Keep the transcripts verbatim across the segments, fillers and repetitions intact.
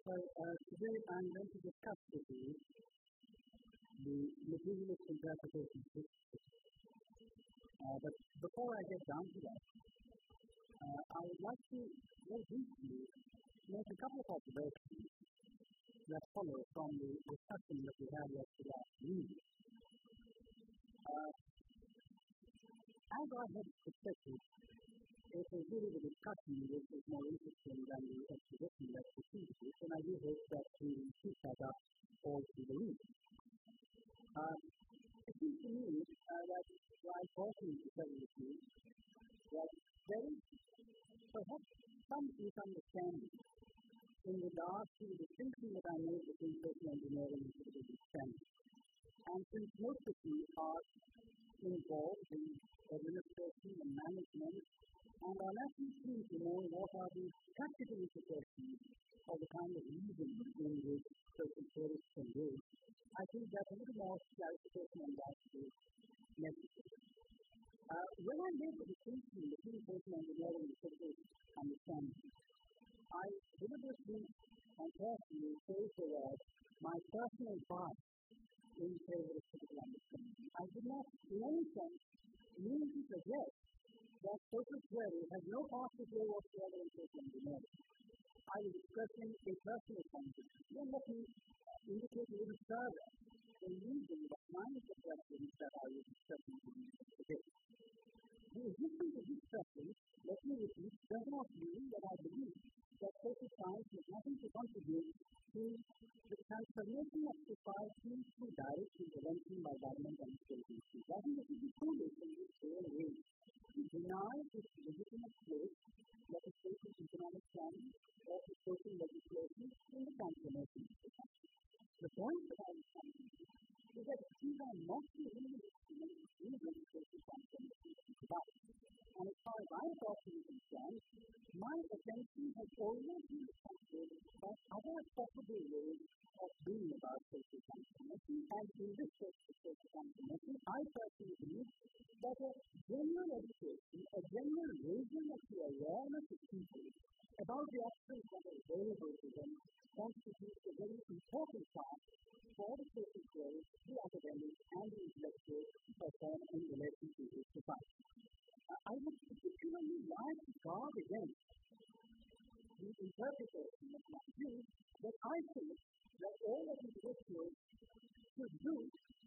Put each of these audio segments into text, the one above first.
So uh, today I'm going to discuss with you the materialist interpretation system. Uh, but before I get down to that, uh, I would like to very briefly make a couple of observations that follow from the discussion that we had yesterday afternoon. Uh, as I had suspected, it was really the discussion which is more interesting than the exposition that preceded it, and I do hope that we will keep that up all through the week. Uh, it seems to me uh, that while talking to several of you, that there is perhaps some misunderstanding in regard to the distinction that I made between social engineering and physical standards. And since most of you are involved in administration and management, and are likely keen to know what are the practical implications of the kind of reason in which social theorists can do, I think that a little more clarification on that is necessary. Uh, when I made the distinction between social engineering and physical understanding, I deliberately and carefully chose the word my personal bias in favor of physical understanding. I did not, in any sense, mean to suggest that social theory has no part to play whatsoever in social engineering. I was expressing a personal point of view. Then let me indicate a little further the reason behind the questions that I was expressing to you today. The existence of this preference, let me repeat, does not mean that I believe that social science has nothing to contribute to the transformation of society through direct intervention by government and state institutions. I think it would be foolish in this day and age to deny its legitimate place, that is social economic planning or to social legislation in the transformation of society. The point that I was trying to make is that these are not the only instruments in which social transformation is provided. And as far as I am talking concerned, my attention has always been attracted by other possible ways of being about social transformation, and in this case of social transformation, I personally believe that a general education, a general raising of the awareness of people about the options that are available to them constitutes a very important part for the social theorists, the academics, and the intellectuals to perform in relation to this society. Uh, I would particularly like to guard against the interpretation of my view that I think that all that intellectuals should do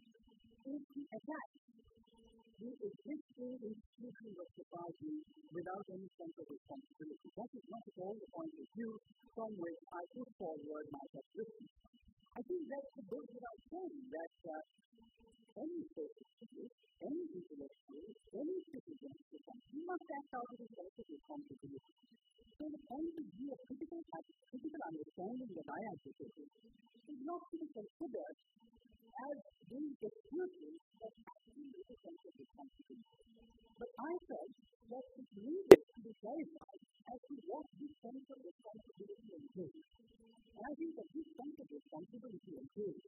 is to attack the existing institutions of society without any sense of responsibility. That is not at all the point of view from which I put forward my position. I think that it goes without saying that uh, any social theorist, any intellectual, any citizen of society must act out of a sense of responsibility. So the point of view of critical, critical understanding that I advocate is not to be considered as being exclusive of acting with a sense of responsibility. But I felt that it needed to be clarified as to what this sense of responsibility entails. And I think that this sense of responsibility entails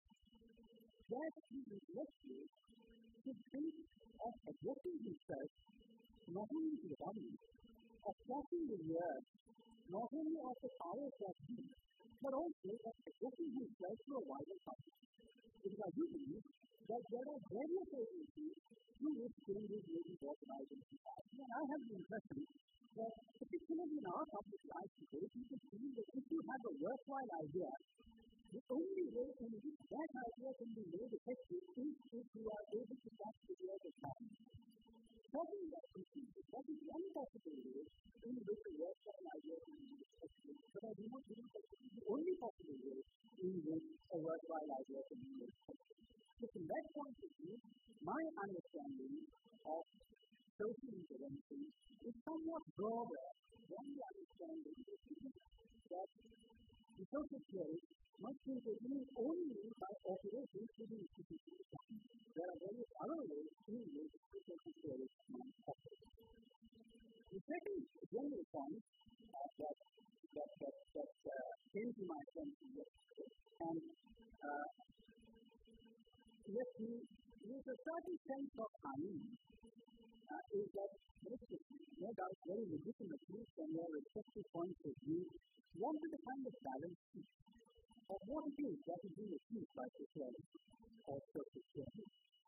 that the intellectual should think of addressing himself not only to the government, of crossing the earth, not only of the powers that be, but also of addressing himself to a wider public. Because I do believe that there are various agencies through which changes may be organized in society. And I have the impression that, particularly in our public life today, people feel that if you have a worthwhile idea, the only way in which that idea can be made effective is if you are able to catch the ears of government. Certainly, that that is one possible way in which a worthwhile idea can be made effective, but I do not believe that it is the only possible way in which a worthwhile idea can be made effective. So from that point of view, my understanding of social intervention is somewhat broader than the understanding that the social theory must be intervened only by operating to the institution of government. There are various other ways in which the social theory might operate. The second general point uh, that that that, that uh, came to my attention yesterday, and uh, let me, with a certain sense of unease, uh, is that most of you, no doubt very legitimately from your respective points of view, wanted a kind of balance sheet. of what it is that is being achieved by sociology or social theory.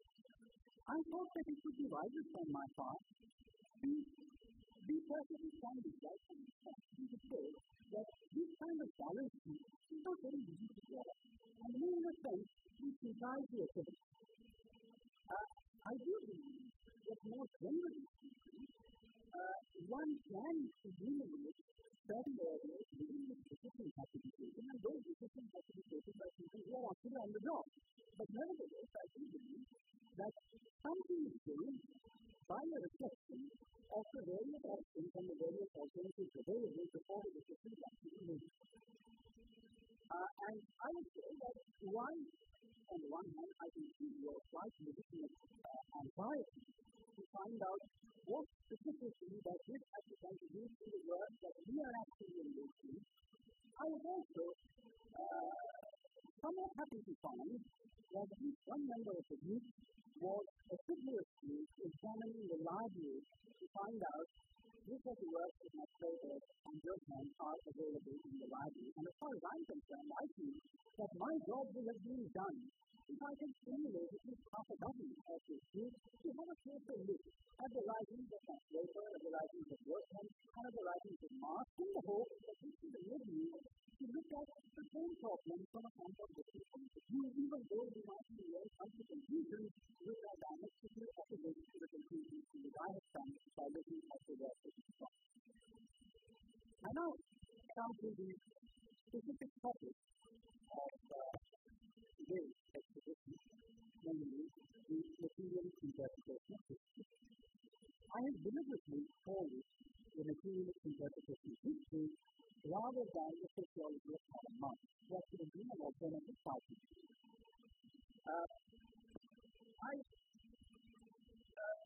I thought that it would be wiser on my part to be perfectly candid right from the start and to say that this kind of balance is not very easy to get. And in a sense, it implies the effect. Uh, I do believe that more generally speaking, uh, one can eliminate certain areas within which decisions have to be taken, and those decisions have to be taken by people who are actually on the job. But nevertheless, I do believe that something is done by a reflection of the various options and the various alternatives available before the decision is actually made. Uh, and I would say that one, on the one hand, I can see your quite legitimate uh, anxiety to find out what specifically that this has to contribute to the work that we are actually engaged in. I was also uh, somewhat happy to find that at least one member of the group was assiduously examining the library to find out which of the works that my players and Durkheim are available in the library. And as far as I'm concerned, I feel that my job will have been done if I can stimulate at least half a dozen of this group to have a closer look at the writings of my Weber, at the writings of Durkheim, and at the writings of Marx, in the hope that this will enable you to look at the same problem from a somewhat different point of view, even though you might be able to come to conclusions which are diametrically opposite to the conclusions that I have come by looking at the work of this problem. I now come to the specific topic of uh, today's exposition, namely the materialist interpretation of history. I have deliberately called it the materialist interpretation of history rather than the sociology of modern Marx, that would have been an alternative title. Uh, I uh,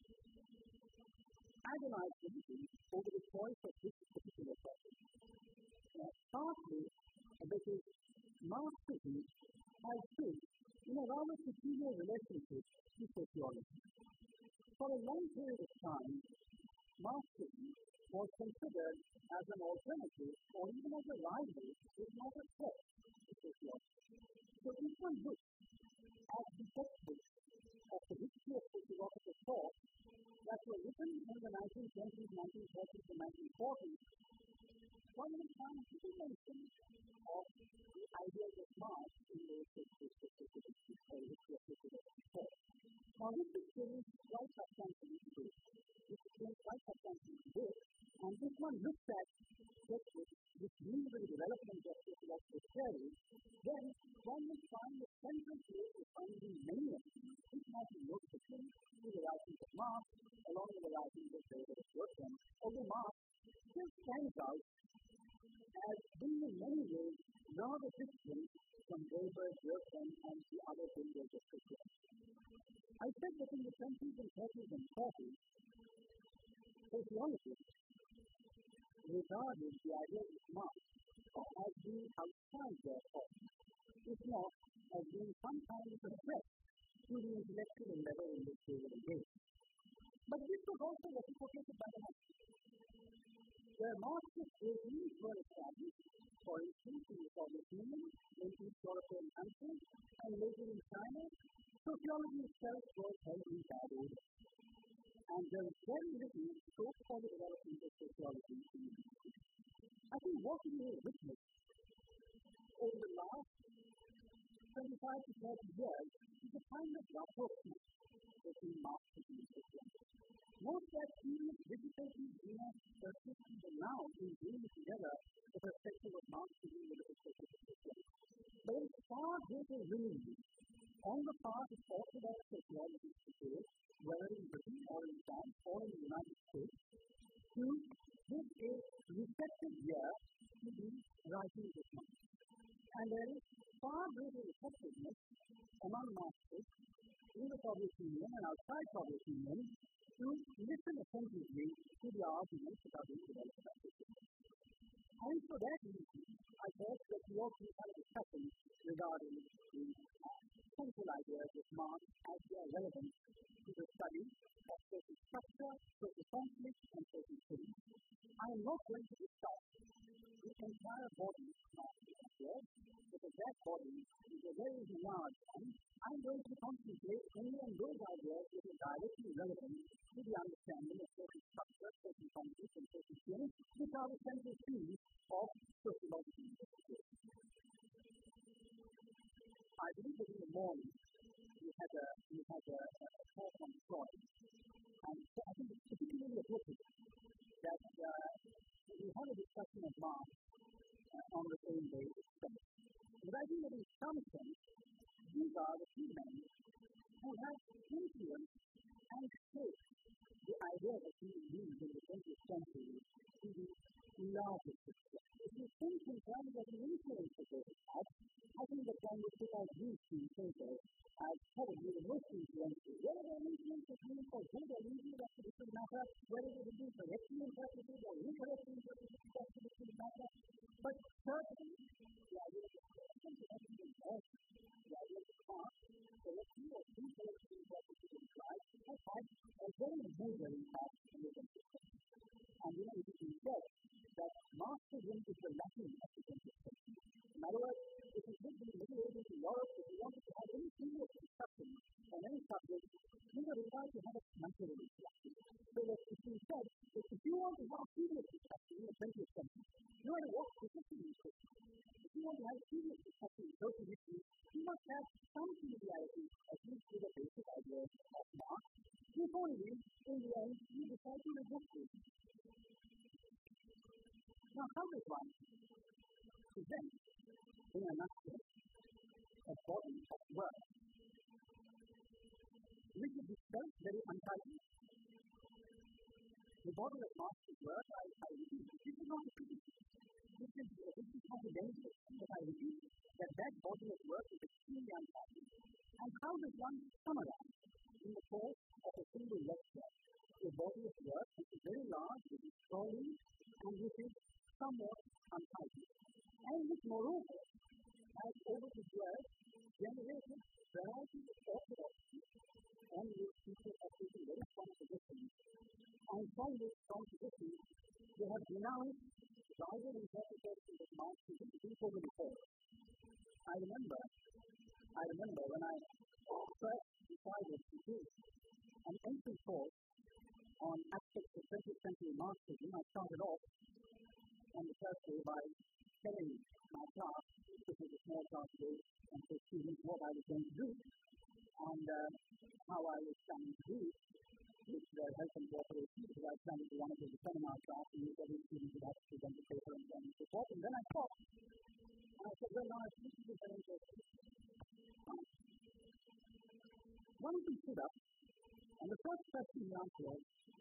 agonized a little over the choice of this particular topic, uh, partly because Marxism has stood in a rather peculiar relationship to sociology. For a long period of time, Marxism was considered as an alternative or even as a rival, if not a threat, to sociology. So if one looks at the textbooks of the history of sociological thought that were written in the nineteen twenties, nineteen thirties, and nineteen forties, one will find little mention of the ideas of Marx in those textbooks of sociology or history of sociological thought. Now, this is changed quite substantially today. This is changed quite substantially today, and if one looks at textbooks which deal with the development of sociological theory, then one will find a central place of finding many of them, if not in most of them, to the writings of Marx, along with the writings of Weber and Durkheim, although Marx still stands out as being in many ways rather different from Weber, Durkheim, and the other builders of sociology. I said that in the twenties and thirties and forties, sociologists regarded the ideas of Marx as being outside their thought, if not as being some kind of a threat to the intellectual endeavor in which they were engaged. But this was also reciprocated by the Marxists. Where Marxist regimes were established, for instance, in the Soviet Union, in East European countries, and later in China, sociology itself was held in bad order. And there is very little scope for the development of sociology in the country. I think what we have witnessed over the last twenty-five to thirty years is a kind of rapprochement between Marxism and sociology. Note that even if difficulties do not persist even now in bringing together the perspective of Marxism with the perspective of sociology, there is far greater willingness on the part of orthodox sociologists today, whether in Britain or in France or in the United States, to give a receptive ear to the writings of Marx. And there is far greater receptiveness among Marxists in the Soviet Union and outside Soviet Union to listen attentively to the arguments that are being developed by sociology. And for that reason, I thought that we ought to have a discussion regarding the central ideas of Marx as they are relevant to the study of social structure, social conflict, and social theory. I am not going to discuss the entire body is Master Idea, because that body is a very large one. I'm going to concentrate only on those ideas which are directly relevant to the understanding of social structure, social context, and social feelings, which are the central themes of sociological investigation. I believe that in the morning we had a we had a, a talk on Freud, and so I think it's particularly appropriate that uh, we have a discussion of Marx uh, on the same day itself. But I think that in some sense, these are the two men who have influenced and shaped the idea of human beings in the twentieth century to the larger picture. If you think in terms of the influence that they have had, I think that one would put out these two thinkers as probably the most influential. Whether their influence is meant for good or evil, that's a different matter. Whether it is correctly interpreted or incorrectly interpreted, that's a different matter. But certainly, the idea of correction to everything else, the idea of past, correctly or incorrectly interpreted in Christ, has had a very major impact on the twentieth century. And you know, it is said that Marxism is the Latin of the twentieth century. In other words, if you look in the Middle Ages in Europe, if you wanted to have any serious discussion on any subject, you were required to have a cultural discussion. So that it is said that if you want to have a serious discussion in the twentieth century, you have to walk physically in it. If you want to have a serious discussion in social issues, you must have some familiarity, at least with the basic ideas of Marx. If only, in the end, you decide to reject it. Now, how does one present, in a nutshell, a body of work which is itself very untidy? The body of Marx's work, I, I repeat, this is not a criticism. This is, uh, this is confidential, but I repeat that that body of work is extremely untidy. And how does one summarize in the course of a single lecture a body of work which is very large, which is strong, and which is somewhat untidy, and which moreover has over the years generated varieties of orthodoxy on which people have taken very strong positions, and from this strong position they have denounced rival interpretations of Marxism before the before. I remember, I remember when I first decided to do an entry course on aspects of twentieth century Marxism, I started off on the first day by telling my class, this was a small class day, and so students what I was going to do, and uh, how I was planning to do it, with the help and cooperation, because I was planning to run it as a seminar class, and every student would have to present the paper and so on and so forth. And then I thought, and I said, well, now this is very interesting. One of them stood up, and the first question he asked was,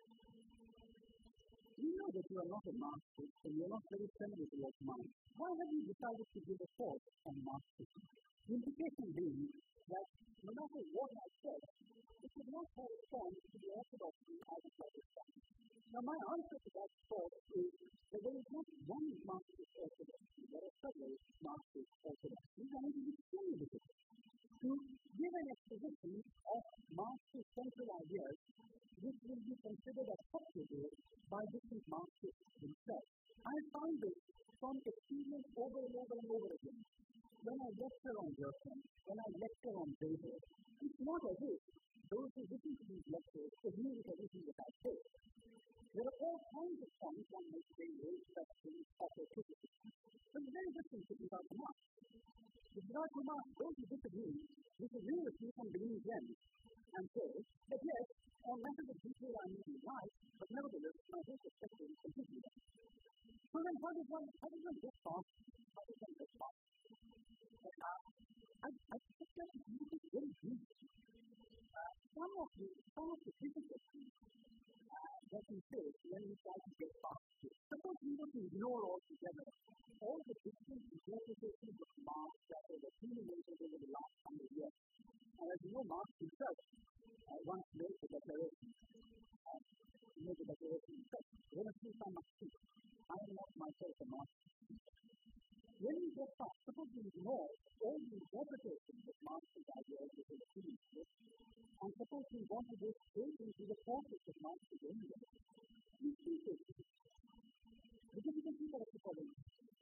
you know that you are not a Marxist, and you are not very friendly towards Marx. Why have you decided to give a course on Marxism? The implication being that no matter what I said, it would not correspond to the orthodoxy as it was established. Now, my answer to that thought is that there is not one Marxist orthodoxy, there are several Marxist orthodoxies, and it is extremely difficult to give an exposition of Marxist central ideas which will be considered acceptable by different Marxists themselves. I found this from experience over and over and over again. When I lecture on Durkheim, when I lecture on Weber, it's not as if those who listen to these lectures agree with everything that I say. There are all kinds of points on which they raise questions, offer criticism. But it's very different with regard to Marx. With regard to Marx, those who disagree, disagree with me from beginning to end, and say that yes, on matters of detail I may be right, but nevertheless, my whole perspective is completely right. So then how does one, how does one get past, how does one get past? Uh, I, I think that this is very deep. Uh, some of the, some of the difficulties uh, that we face when we try to get past it. Suppose we were to ignore altogether all the different interpretations of Marx that were accumulated over the last hundred years. And as you know, Marx himself uh, once made the declaration, uh, made the declaration himself, when a truth I must speak, I am not myself a Marxist. When we get past, suppose we ignore all the interpretations of Marx's ideas that are accumulated, and suppose we want to go straight into the focus of Marx's own work, we see this. The difficulty that is the following.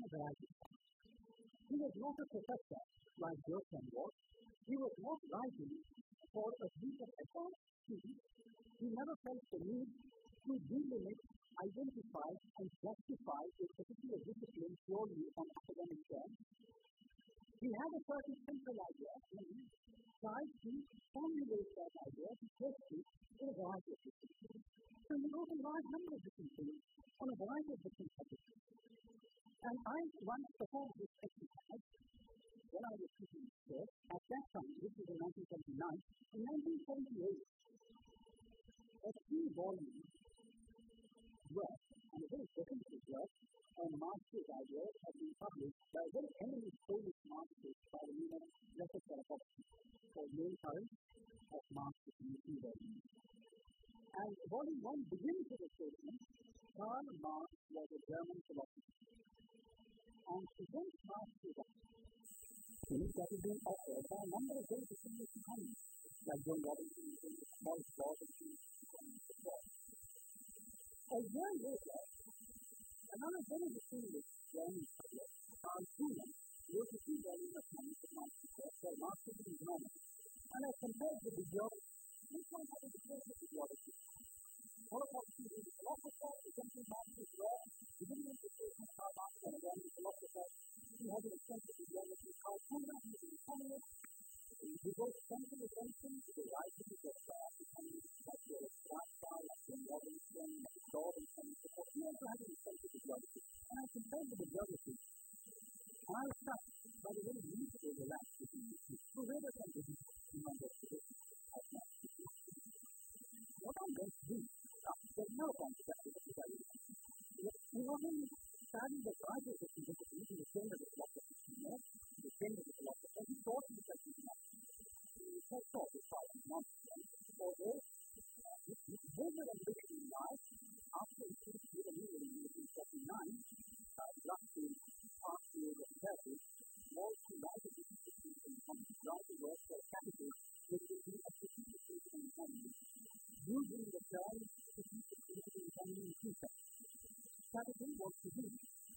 variety. He was not a professor like Joachim was. He was not writing for a group of advanced students. He never felt the need to delimit, identify, and justify a particular discipline purely on academic terms. He had a certain central idea and he tried to formulate that idea to test it in a variety of different things. So he wrote a large number of different things on a variety of different topics. And I once performed this exercise when I was teaching this course. At that time, this was in nineteen seventy-nine, in nineteen seventy-eight, a three-volume work, and a very definitive work, on Marx's ideas had been published by a very eminent Polish Marxist by the name of Leszek Kolakowski, called Main Current of Marxism in two volumes. And volume one begins with a statement: Karl Marx was a German philosopher. And against Marx's ideas that had been offered by a number of very distinguished economists, like John Robinson, Maurice Robinson, and so forth. A year later, another very distinguished German scholar, Karl Schumann, wrote a two-volume account of Marx's work called Marxism in Germany. And I compared with the geography. Which one had a difference with the geography? Kolakowski was a philosopher, presenting Marx's work, beginning with the statement Karl Marx was a German philosopher. He had an extensive geography. Karl Schumann was an economist. He devotes central attention to the writings of economists like George Schwarzschild, like John Robinson, like Robinson, and so forth. He also had an extensive geography. And I compared with the geography. I was struck by the very limited overlap between the two. So where does that difference in my investigation of Marx's work? What I'm going to do, uh, there's no concept of the value. We not only study the variety of different disciplines in the same as the philosophy, you know, the same as the philosophy, he taught me that he was he had taught his father nonsense, although his behavior and living in life, after he finished with a new in nineteen forty-nine, uh, roughly half the age of thirty, was to write a dissertation on the writing work for capital, which would be a strategic critical economy, using the term strategic critical economy in two terms. Capital was to be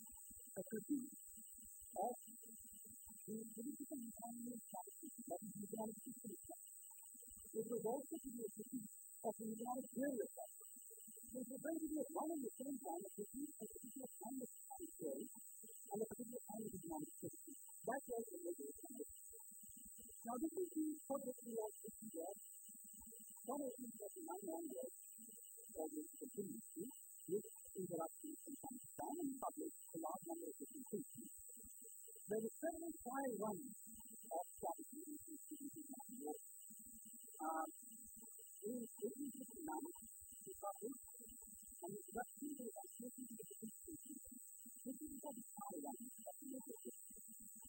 a critique of the political economy of capital, that is the economic system of capital. It was also to be a critique of the economic theory of capital. It was going to be at one and the same time a critique of a particular kind of economic theory and a particular kind of economic system. That was the major economic system. Now, this is the subject we are speaking of from eighteen forty-nine onwards, always continuously, with interruptions from time to time, and published a large number of different things. There is several trial runs of strategy in the economic war. Um, in eighteen fifty-nine, he published an introduction to the calculation of the different species. This is the trial run of the major systems.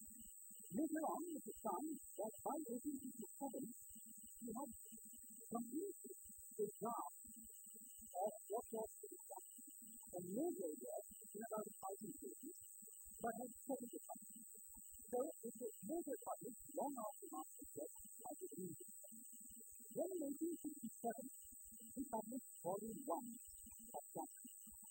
Later on, it was found that by eighteen fifty-seven, he had completed a draft of what was to become a major work in about a thousand pages, but had settled it up. So it was later published long after Marx's death as a reason. Then in eighteen sixty-seven, he published volume one of Capital.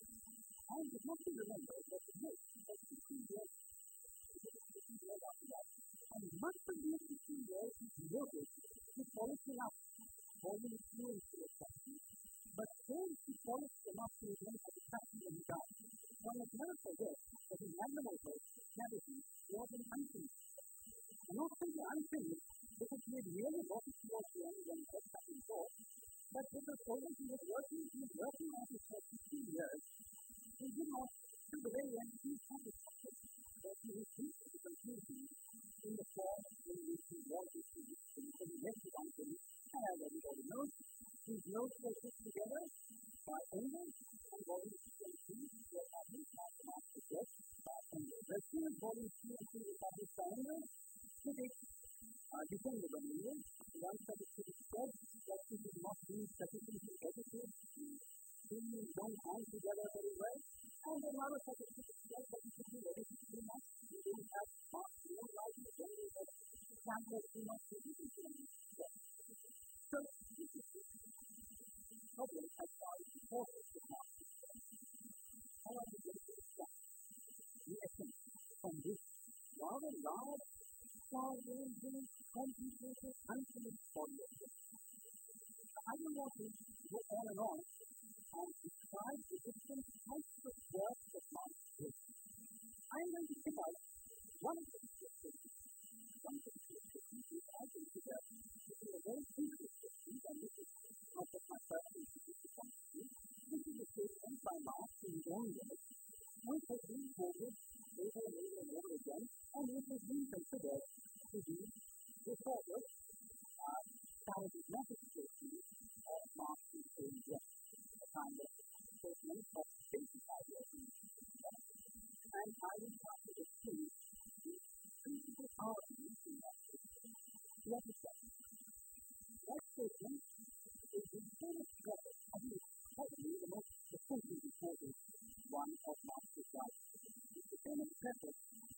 And it must be remembered that the year was fifteen years, fifteen years after that. And much of these fifteen years he devoted to polishing up volume two and three of Capital. But since he polished them up to the end of the Capital and died, one must never forget that his magnum opus, Strategy, was an unfinished. And not simply unfinished because he had really got it towards the end when he had Capital four, but because although he was working, he was working on it for fifteen years, he did not, to the very end, he satisfied that he was reached the conclusion in the form in which he was received, so he could left it unfinished, and as everybody knows, these notes were put together by Engels and volume two and three were published after Marx's death by Engels. The two volumes two and three were published by Engels, critics uh, defended by Engels. One set of critics said that it is not being sufficiently edited, things don't hang together very well, and another set of critics said that it should be edited too much. We don't have Marx's own writing, generally that samples too much to be edited. So, this is the problem as far as the process of Marx's. How are we going to extract the essence God for raising complicated, unfinished body of work. I don't want to go on and on and describe the different types of work that man does. I'm going to pick out one of the descriptions. One of the descriptions which I consider to be a very good description, and this is not just my personal view. This is a statement by Marx in his own words, which has been quoted over and over and over again, and which has been considered to be the sort of uh, paradigmatic statement of Marx's own work, a kind of statement of basic ideas. And I will try to explain the principal arguments in that statement. What is that? That statement is the famous preface, I think it's probably the most distinctly reported one of Marx's writings. The famous preface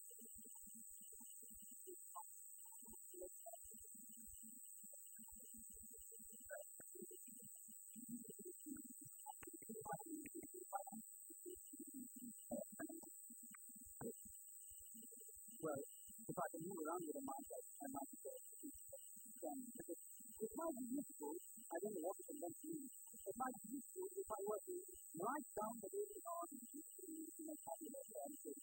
well, if I can move around with a mic, I might say because it might be useful, I don't know what it meant to me, it might be useful if I were to write down the way it on in a tabular and so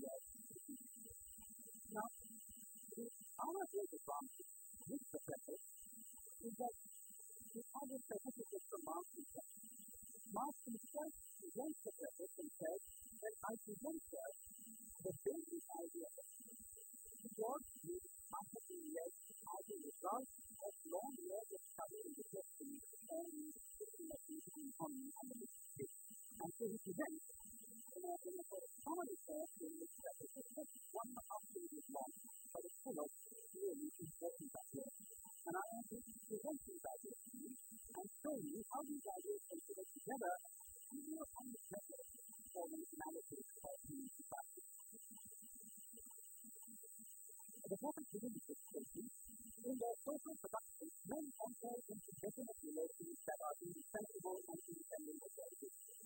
now, the other great advantage with the preface is that the other preface is from Marx himself. Marx himself presents the preface and says that I present here the basic idea of God is massively led as a result of long years of study and reflection on the system of the economy and the state. And so he presents in a, in a sort of summary form in this preface. It's just one and a half pages long, but it's full of really important ideas. And I want to present these ideas to you and show you how these ideas can fit together and you will find the method for the analysis of human society. The topic within this statement, in their social production, men enter into definite relations that are indispensable and independent of their existence.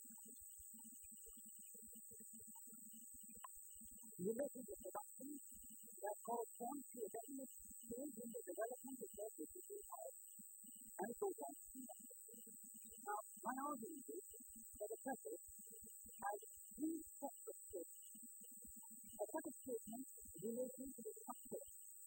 Relations of production that correspond to a definite stage in the development of their physical powers, and so on. Now, my argument is that a preface has three separate statements. A second statement relating to the structure.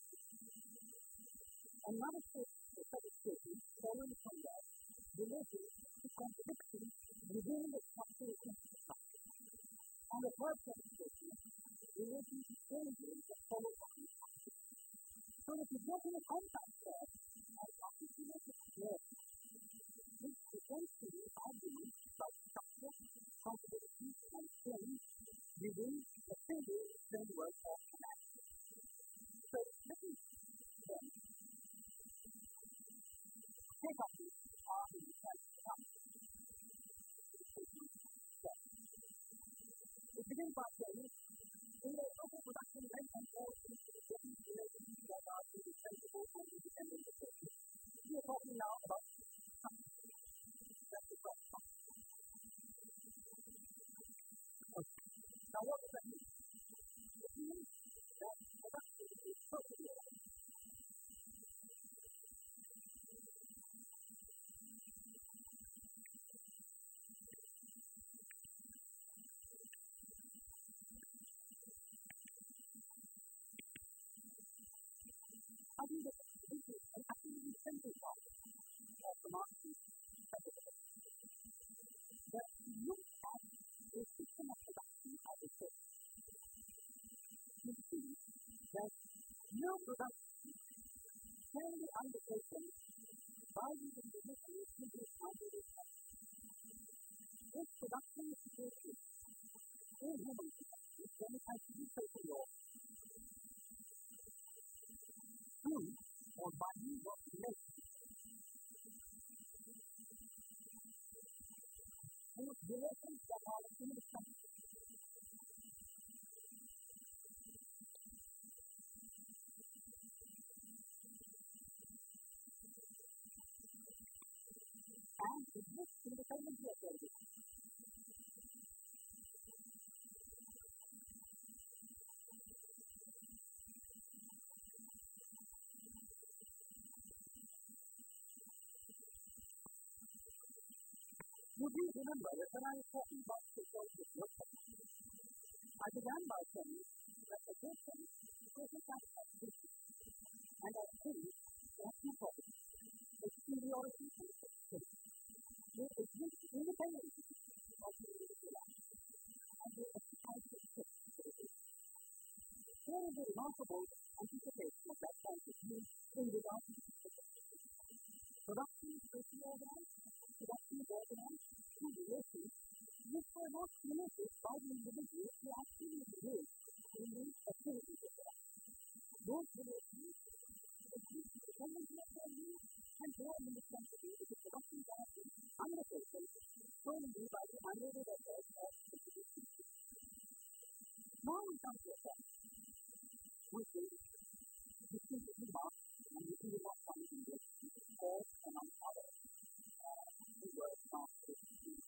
Another statement, the second statement, following from that, relating to contradictions within the structure of the structure. And the third statement relating to changes that follow from the structure. So that you get in a contact there, as articulated there, which essentially arguments about structure, contradictions, and change within the single framework of analysis. So let me then take up this argument as some. It begins by saying, in the social production, men and all things to the different relations that are indispensable and independent of their existence. We are talking now about something. That's the first part. Okay. Now what does that mean? It means that production is perfectly organized. I think that this is an absolutely central part of the Marxist method. That you look at a system of production as a whole. You see that no production can be undertaken by the individual who is under the production. If production is created in human society, then it has to be taken off. Through or by means of relations. Those relations that are indispensable. And exist independently of their existence. remember that when I was talking about the choice of worship, I began by saying that the person is a kind of business. And I think there are two problems. Exteriority and exteriority. They exist independently of the individual life. And they exercise the shift to the day. There is a remarkable anticipation of that kind of view in regard to the production is socially organized, production is organized through relations which were not created by the individuals who actually engaged in the activities of life. Those relations exist independently of their needs and they are indispensable to the production that is undertaken solely by the unaided efforts of the individuals. Now we come to a point which is distinctly marked and which we will not find in this or among others who were masters in the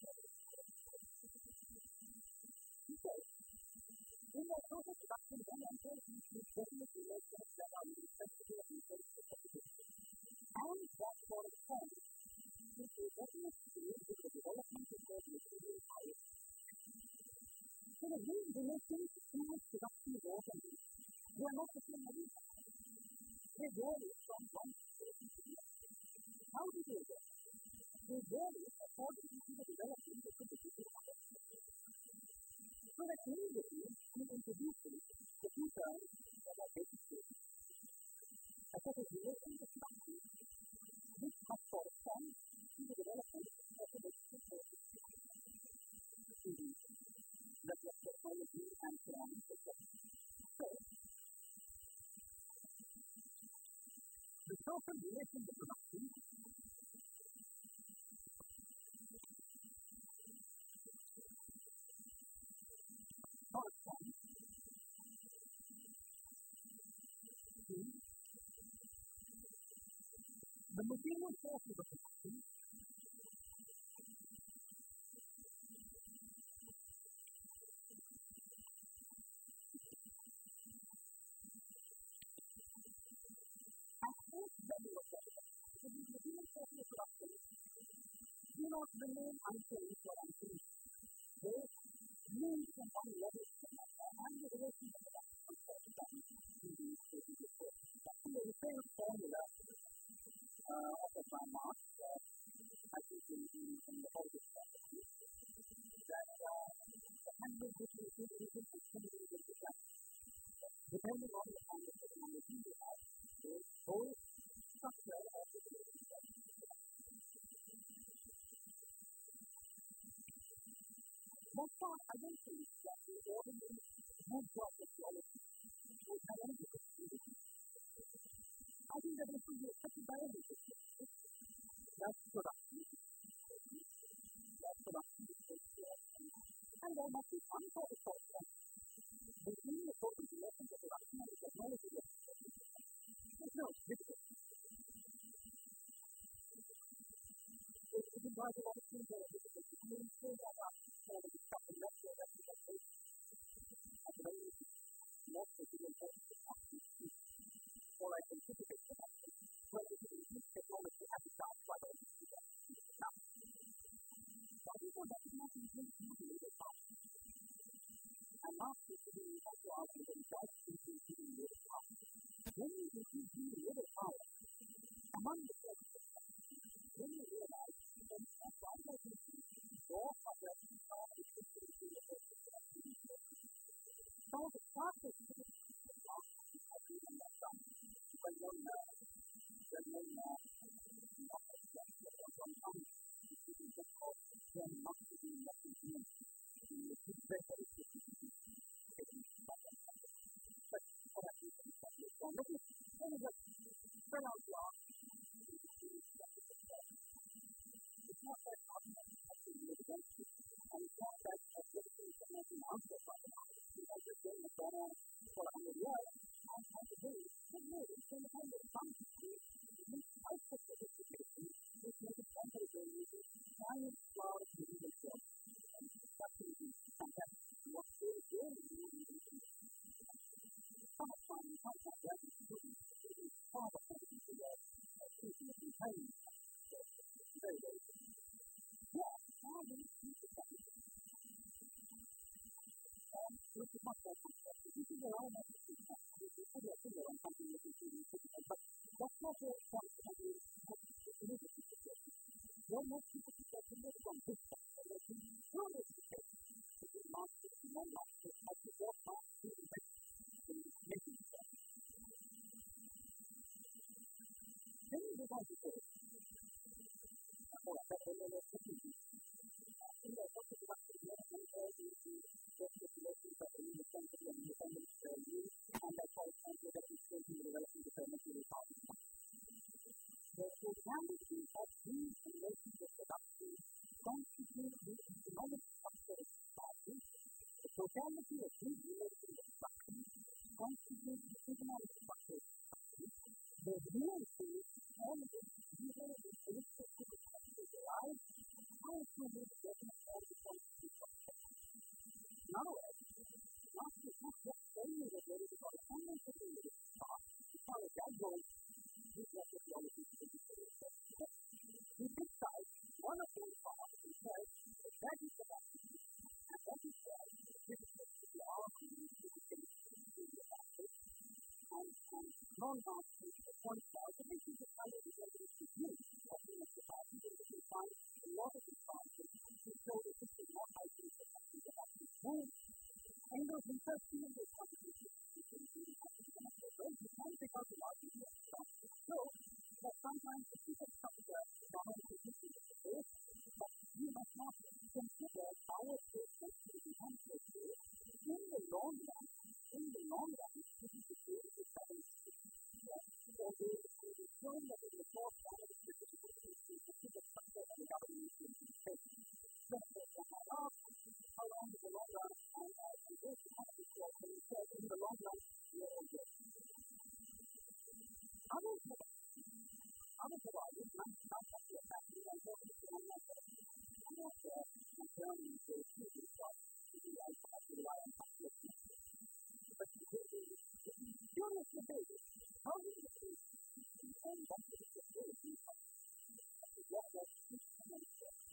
He says, in their total production, then enters into definite relations that are indispensable and indispensable, and that corresponds to a definite stage in the development of their material power. So that these relations in which production is organized, they are not the same everywhere. They vary from one situation to the other. How do they vary? They vary according to the development of the particular power. So that immediately he introduces the two terms that are basic. A set of relations of production which must correspond to the development of the basic process. Indeed, the technology and so on and so forth. So, the social relations of production correspond to the material forces of production at each level of development. So these material forces of production do not remain unchanged or unchanged. They move from one level to another, and the relations of production correspond to these material forces. And there is a famous formula uh, offered by Marx, uh, I think in, in, in the whole of strategy, that uh, the handling between two regions is similar to the other. Depending on the kind of technology you have, the whole structure of the relationship. That's why I don't think that the ordinary bourgeois sociology would have any difficulty. I think that it should be accepted by everybody. That's production. That's production. And there must be some sort of correspondence between the total relations of production and the technology of production. There's no difficulty. It involves a lot of things that are difficult. You can say that for the discussion lecture that we have taken at the very most of the importance of production or I can typically production, where we can use technology at the start quite often to get now. But people that do not include usually the past. And Marx is to be also arguing that it does include human labor power. When you include human labor power among the forces, then you realize that as long as you see more progressive power is included in the forces of human labor. So the process of the Marx is even that done when one knows, when one knows, not that one comes to the difficult, then not to be what we do. It's very, very difficult. But what I think is that it's one. Let me just spread out the art. It's not that argument has to be against it. And it's not that everything is an answer for the market. Because there's been a better for most people who get to live on this side, and they can still live in the case. If you're not, if you're not, if you're not, if you're not, if you're not, then you're making stuff. Then you move on to this. Oh, I bet they know what's happening. You know, what's the one thing that I'm going to do is just the relations that are in the center and the independent value, and that's why it's something that is still in the relations that are not really possible. The totality of these relations of production constitute the economic structure of society. The totality of these relations of production constitute the economic structure of society. The reality all of this usually is related to the structure of their lives, how to live different all the constitution of society. In other words, not just only related to our fundamental related to thought, as far as that goes, this is what the theology is related to. We decide one of those thoughts and says that that is the best, and that is why this is the argument to the case of the Baptist, and non-Baptist point out that this is the kind of evidence to use of the society that we can find a lot of responses to show that this is not how things are happening to Baptist rules. And those himself feel this contribution to the case you can't pick out the argument of Baptist. So, that sometimes the people come to us not only to listen to the case, but you must not consider our case to the answer to in the long run, in the long run, this is the case of having so they will show that in the fourth one of the specific structure of the government is in place. So, how long is the long run? And uh, this is one of the questions that in the long run, we are all good. Others have Others have argued, not not that we are happening, and what is going on there. I'm not sure in terms of the students, but the idea to rely on population. But the curious debate is, how do you see the end of the disability of what was systematic?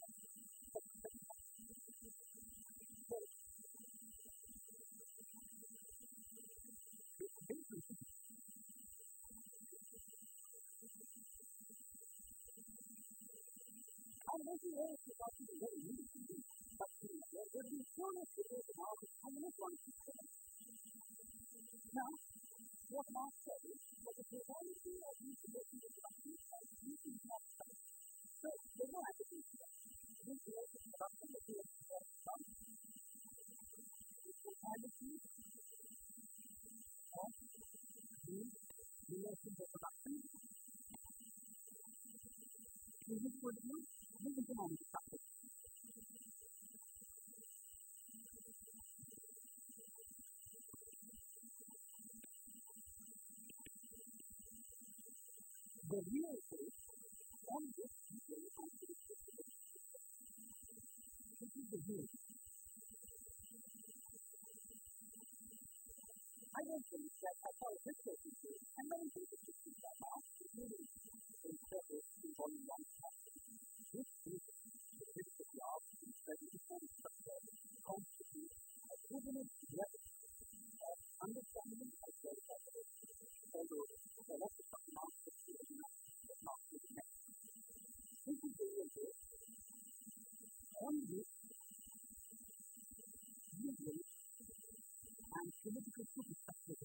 I'm making all of this about the way we need to do, but there would be curious debate about the common one system. Now, what Mark said is that the totality of these relations of these is not studied. So, there's no application. These relations of production that we have studied, the totality of these relations of production is equal to the economic structure. The real case on this is very complicated. This is the real case. I don't think that as far as this case is concerned, and many cases to see that now, including in several in volume one chapter, this is the critical job that the economic structure constitutes a privileged level of understanding as well as evidence, although the rest of the market is not really met. This is the real case on which legal and political superstructure.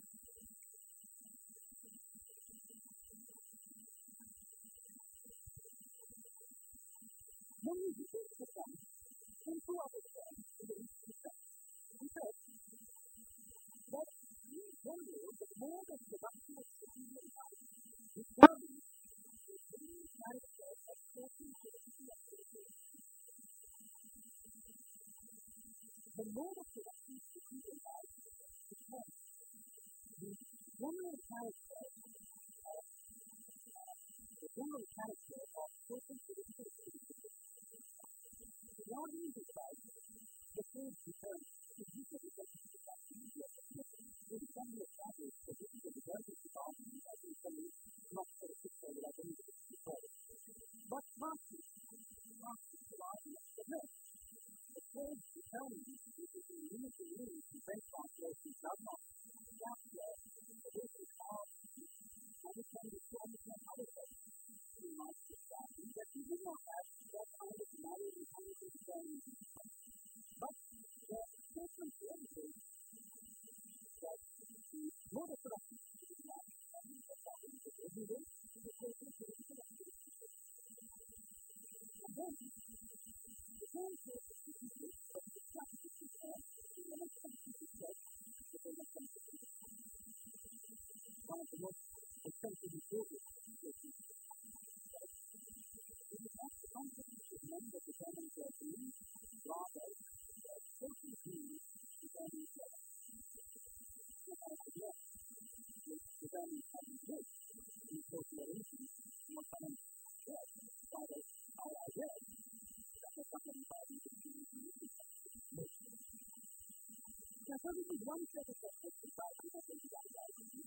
When we begin to them, in two other terms, it is effect. In fact, that in general, the more the production of superior life determines the daily character of certain political activities. The mode of production of superior life determines the general character of the general character of certain political activities. The argument is that the phrase determines the future results of the activity of the person. It can be established that this is the result of the argument as in some ways not so fiscal like any of the before. But Marxist, Marxist argument that no, the phrase determines which is in unity meaning to benchmark versus does not capture the basic of one of the most expensive resources is the fact that some people should remember the German Germany rather than social views the German Germany. Yes, the German Germany is in social arrangements, not coming yes, by the by I read that the German Germany is in the Now, so this is one set of questions about the German Germany.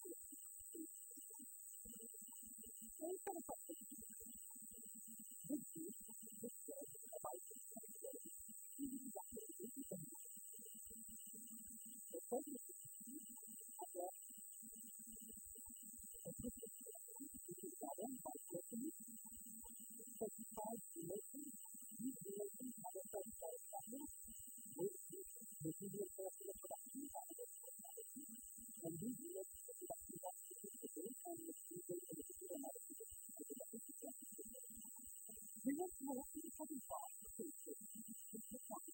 One set of questions would be this set about the German Germany. This is exactly what this is about. The first is at the which is governed by questions, specified relations, these relations have a set of established with the previous person of production and these relations of production are specific and the people in the particular analysis of the efficiency. We want to know the second part of the case, which is the point.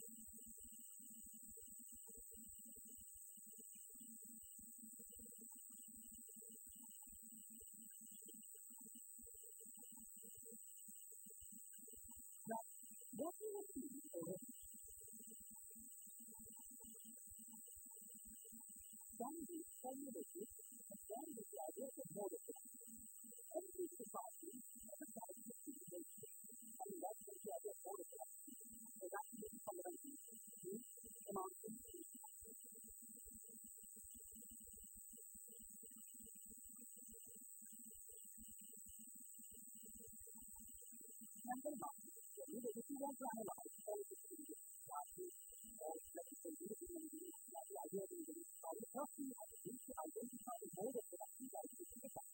Now, what we have seen already, some of these formulated and then with the idea of model every society has a type of situation, and that's the idea of model so that's the fundamental to amount of Number one, if you want to analyze all of the changes, classes, or let's say using the idea of the study, first you have to identify the mode of production that is the fact.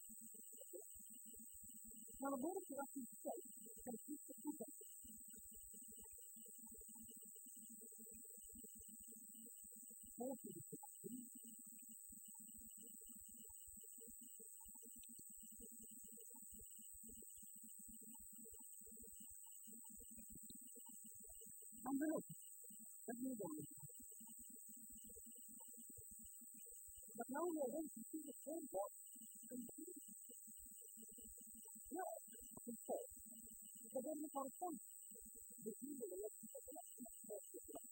Now, the mode of production itself consists of two things. Force of production. And the look, let me go on. But now we are going to see the same work in the yeah, control. But then we correspond between the relations of production and force of production.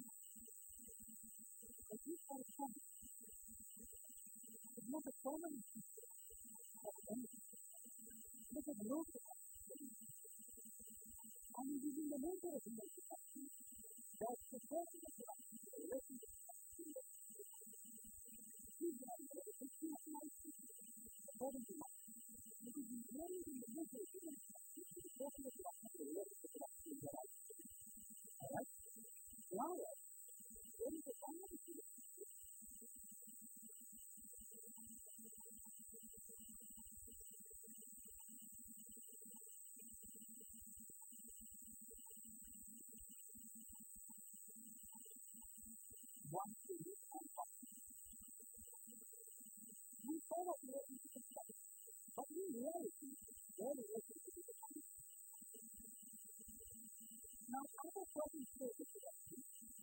And these correspond is not a common system of energy. This is no production. And it is in the nature of energy production that the force of production, the relations of production, is that the system of life according to life. It is inherent in the nature of energy production, the force of production, the relations of production in the life. Alright? Now, there is a common system. One thing is unconscious. We follow the relationship of study, but in reality, their relationship is a common. Now, other certain states of production,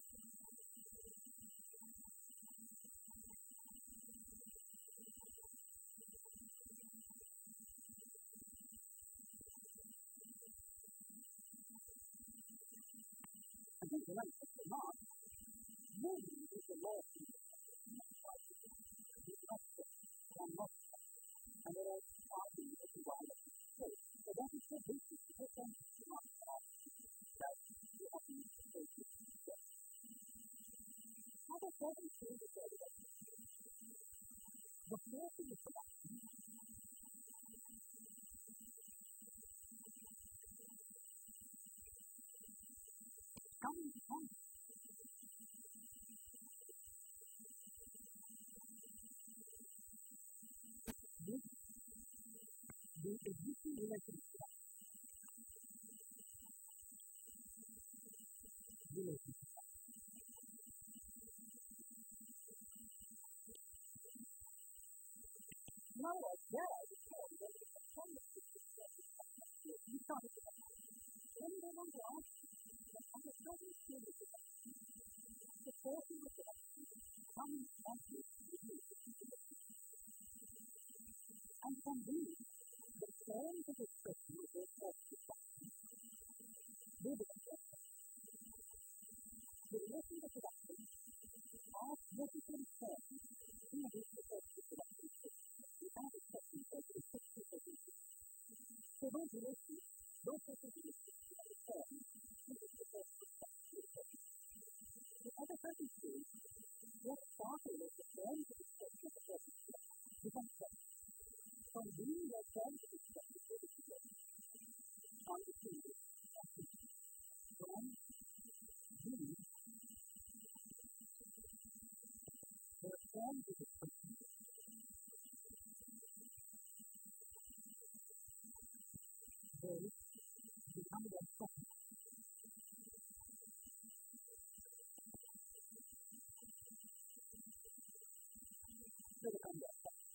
I think the life of the law, moving is the law of the and not and there are five things that you want to say. So that is the basic difference of that you have to say. How does that change the area? The force of the production coming from this the existing relationship relationship. Now, there is a form that is a form of you can't can be the form of expression of their self-destruction. With the expression, the relation to production are necessary terms in which the self-destruction is without expression of self-destruction. So those relations, those relations are the terms in which the self-destruction is. The other circumstance, what started as the forms of expression of the self-destruction becomes self. From being the forms of expression of the self-destruction, on the field, from being the forms of expression, they become their second. They become their second.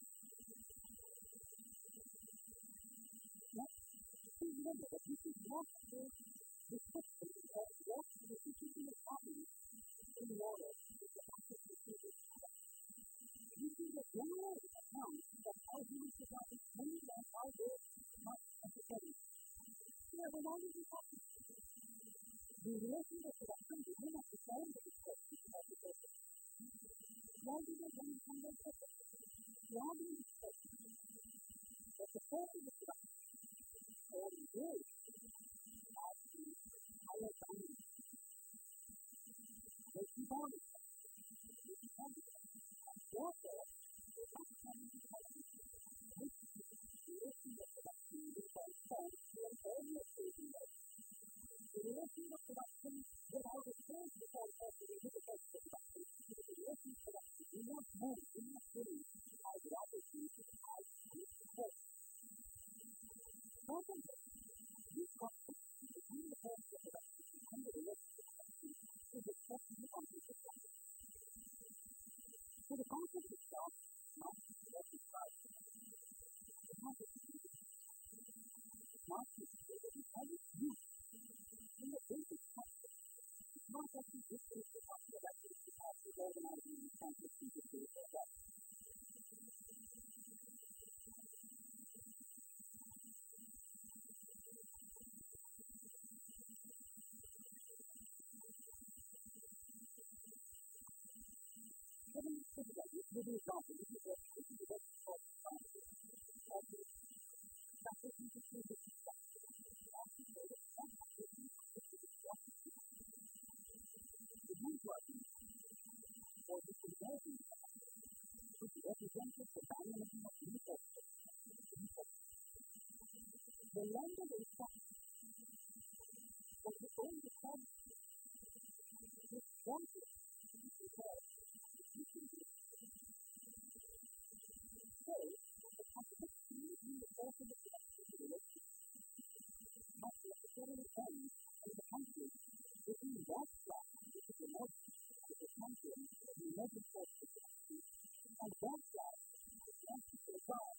Now, please remember that this is not the description of what the particular happening in the order is the process of the This is a general account of how human society moves and how they must necessarily. Yeah, when all of this happens, the relation of production begins at the form of expression of the person. Rather than one kind of person, rather than expression, that the form of the production or the will as the higher dynamic. They keep on it. They keep on it. Therefore, they don't come to the this is the relation of production which I found to an earlier stage in life. The relation of production that I was told before I started to look at the production is the relation of production. We not move, we not change as rapidly as we support. Furthermore, this concept between the forms of production and the relation of production is expressly complicated. So the concept itself not what is right. It's not just not just and it's used in the basic concept. It's not just the basic concept that is actually organizing the concept into the that. Let me think about this. This is example. This is what this is what is called science. And the practice is to see this structure. Actually, there is some practice which is structure. The bourgeoisie, or the conversion, which represented the dynamism of resources. The longer they structure, was the only problem which wanted to solve. So, the complexity in the course of the production relationship must necessarily end in the conflict between that class, which is the most of the champion of the emergent force of production, and that class, which wants to survive.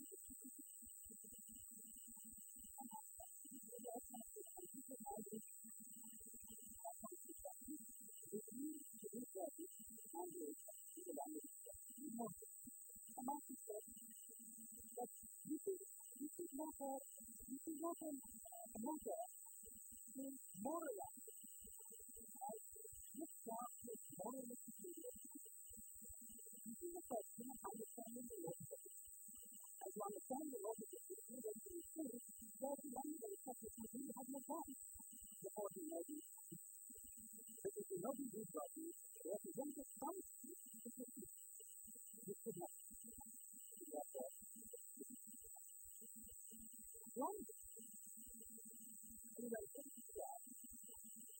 And that's the ultimate computer knowledge that comes to production between the resources and the language of the And that's the thing, that this is, this is not a, this is not a matter to moralize, right? This class is morally superior. This is a question of understanding the logic. As you understand the logic of the two that you see, there's one that is such a thing you have no problem before you know these things. But if you know these bourgeoisie, they represent a some specific. This could not be. Therefore, one relation to that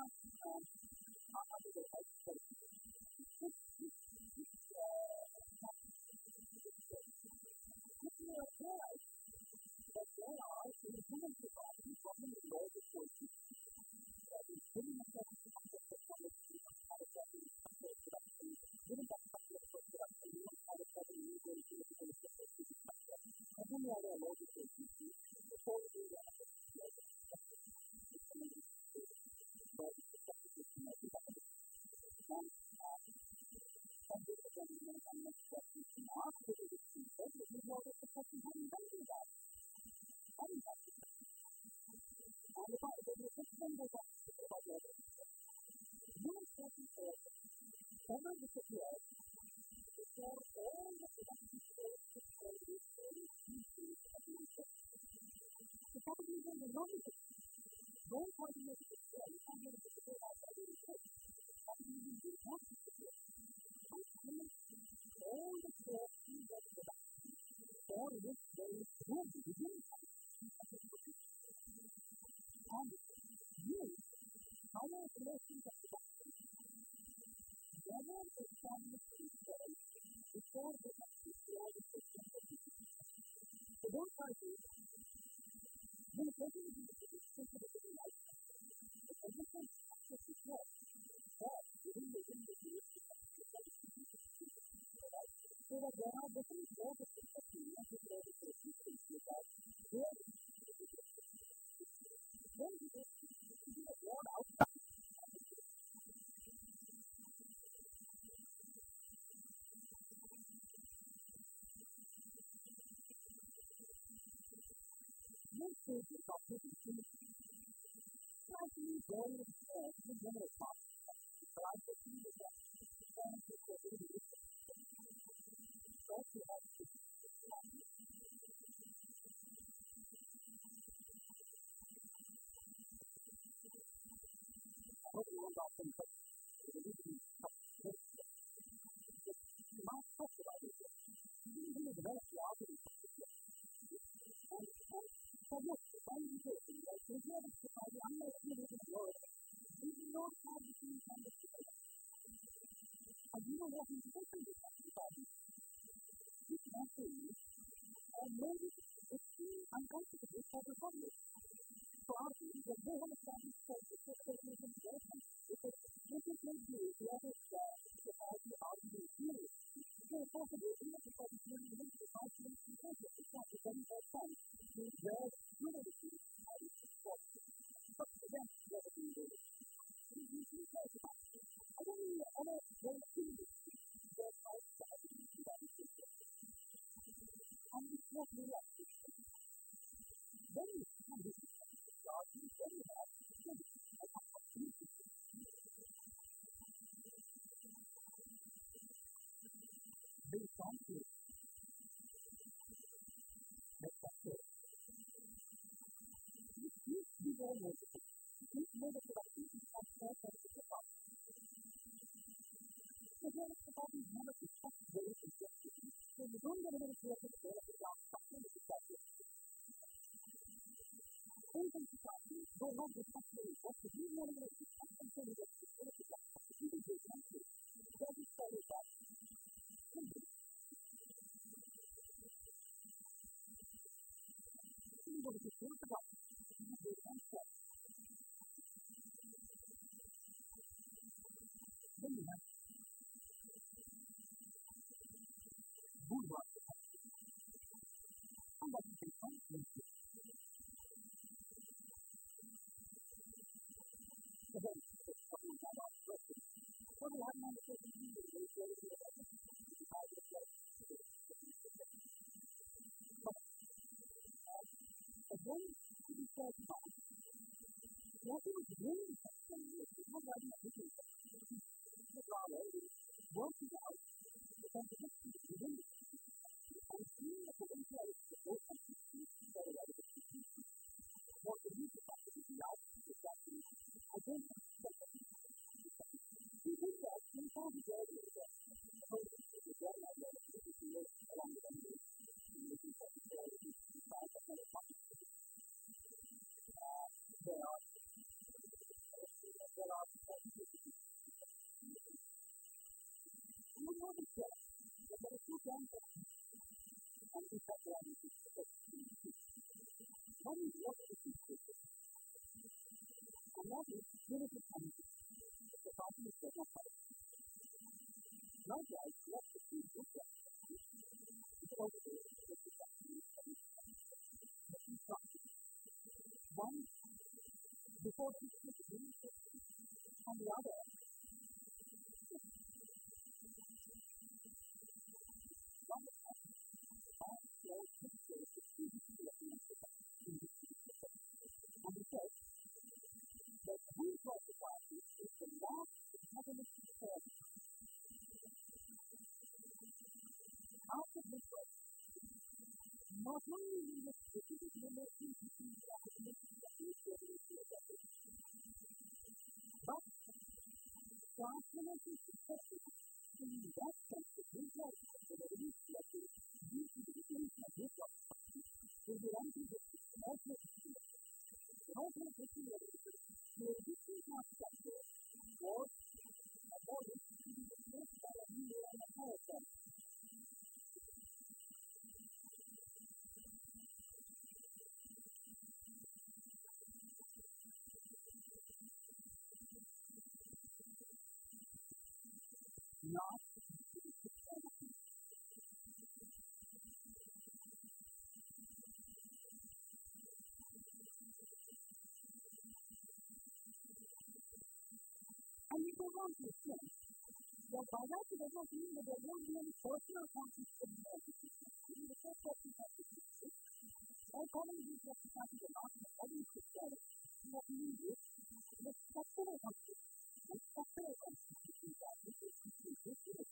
not um, how do they like to say this this this uh if you realize that there are in human society probably the largest forces that is giving us that concept of quality and satisfaction and production, giving that concept of production and satisfaction and usual political effectiveness. And then the other largest forces, the quality and don't want to make it clear. You can't get it to the outside of the church. How do you do that? All the stuff you get to the all this there is good. You didn't have it. And you, our relations of the gospel, never established themselves before they have before the system of the church. So don't try to when a person is in the system of the life, the person has to be clear. But within the in the system of the church, so that there are different ways of thinking and different ways of thinking without where when you get to the word outside most cases are pretty simple. Slightly very important in general terms. But I just need to get some of the really also has to be I hope you won't often but it will be not talk about it. You didn't really develop the opposite. And so look, if I'm interested, like if you have a society, I'm not really in the world, we do not have the same kind of society. And you know what is different with that society? It's naturally, and maybe it's really uncomfortable for the public. So our people that they have established for the society and development, because this is what you do, the other society are doing here. So it's possible, even if it's really linked to five to eight percent, it's not the very first time. It's very good at it. But again, what are you doing? I don't really, I don't very clearly that outside of the United States. And it's not really active. Then you have this starting, then you have this opportunity. Based on this, that's it. These people will these negative activities are part of the problem. So then it's about these negative activities and activities. So you don't get a little clear to the goal of the job, something is active. Even society, they have the possibility of the new one of the something to the possibility of the people who want to. That is part of that. Simply. People who think about it, they want to. Then you have bourgeois. Somebody can come to you. So then, it's talking about questions. So we have an understanding of the way that we are going to be how to get to the but again, to be said about what is really happening is nobody is looking at the dollar working out the competition within it. And seeing the potential is the most of the people that are ready to see what the use of activity out is exactly. I don't think that we think that we can't be very good at so it's a very idea that we can live along the way and looking for the reality and find that kind of body, there is a tendency. The body is not part. Likewise, what the two do is also one before the on the other. One and he says that we society is the last heavenly form. After this work, not only will the specific relations between the academics and the but transformation successes in that sense the result of the revolution due to the definition of this work will be empty with also also this is the existing architecture or a body to be replaced by a new and a higher form. Not and we go on to assume that by that it does not mean that there won't be any personal conflict in the in the first person of the system. All commonly used representing the not in the body of the what we need is the structural conflict. The structural conflict is that which is existing.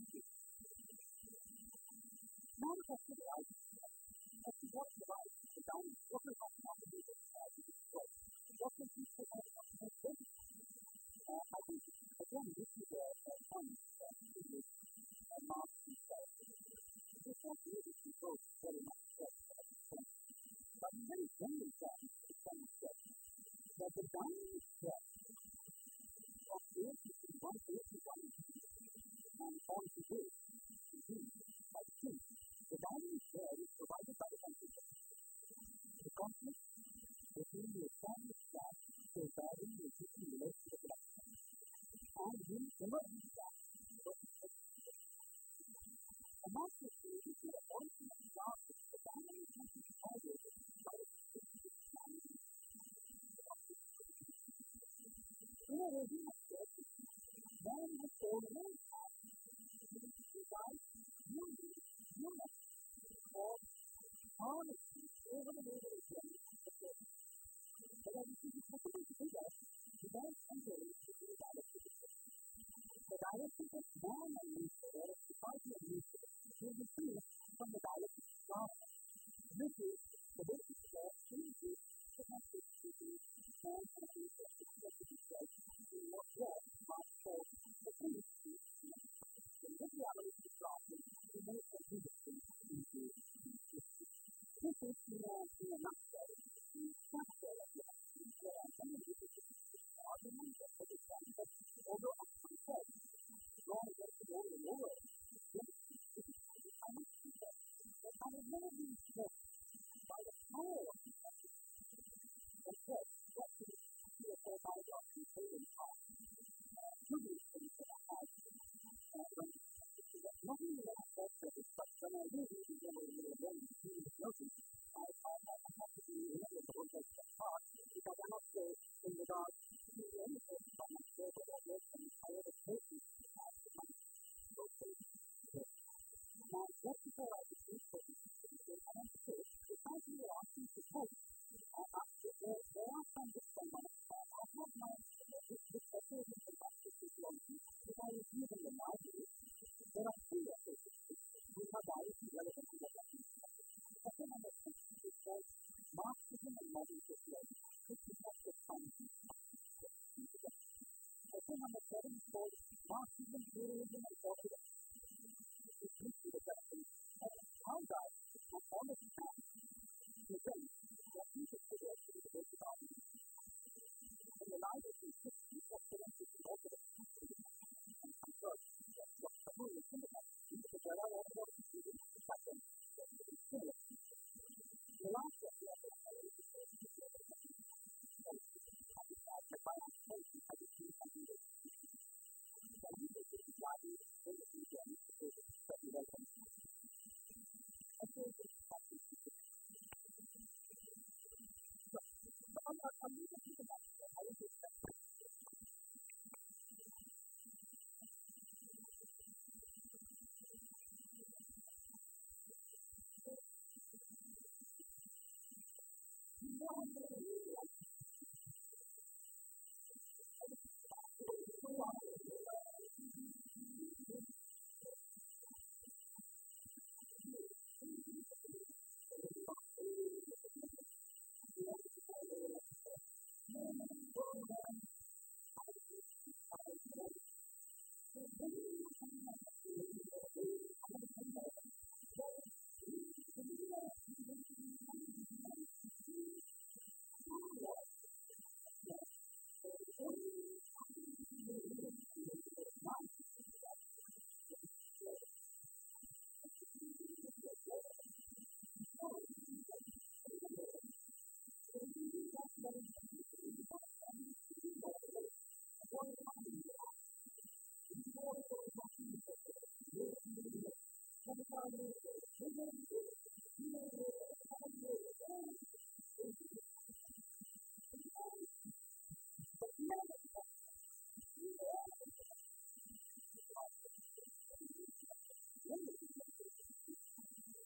Manifested life as to what the life is the down, what we're talking about is the life is destroyed. What will keep the life of the body? I think, again, this is a point that is a mark itself. This is really to go very much better. But in very general terms, it can be said that the dynamic stress of this is one place is one and all to do is do by the two. The dynamic stress is provided by the computer. The conflict between the established class safeguarding the existing relationship with the and we cannot do that. A master is the authority of God, the dynamic conflict is always by the existing class. In a regime of justice, man has always had to provide unity, unity, or honesty over the way of the person. But as it is possible to do that, the man enters into the dialectic. The dialectic of man and nature, or society and nature, will be seen from the dialectic of God. This is the basis for unity, the conflict between man and nature, expressed itself in what God might call the unity. And this reality of God will be more completely into existence. This is in a, in a nutshell, the structure of the there are some of the arguments that they can, but although as I said, God is also more and more, I must say that I have never been struck by the power of the message. And said, what is three or four biographies in Poland are? Two of these things that I had, not only when I thought that it, but when I really did know it was very serious notice, I thought I had to be in the project of part, because I'm not sure in regard to anything, but I'm sure that I was in a lot of cases as the money. Now, just before I do this, I want to say, the time you are asking to hope, there are some discussions. I have my this episode in the last physiology, if I was using the library, there are three episodes which are directly relevant to what I think. The second and the fifth is called Marxism and Modern Sociology, which is not just science. The second and the third is called Marxism, Pluralism, and Orthodoxy. Which leads to the question of how does an honest man present what he considers to be the basic argument. In the light of these six people presented to Orthodoxy, and I'm sure that what Samuel is sympathizing with, because there are Orthodoxy students who have been similar. The last of the Orthodoxy is the Orthodoxy. talk a little bit about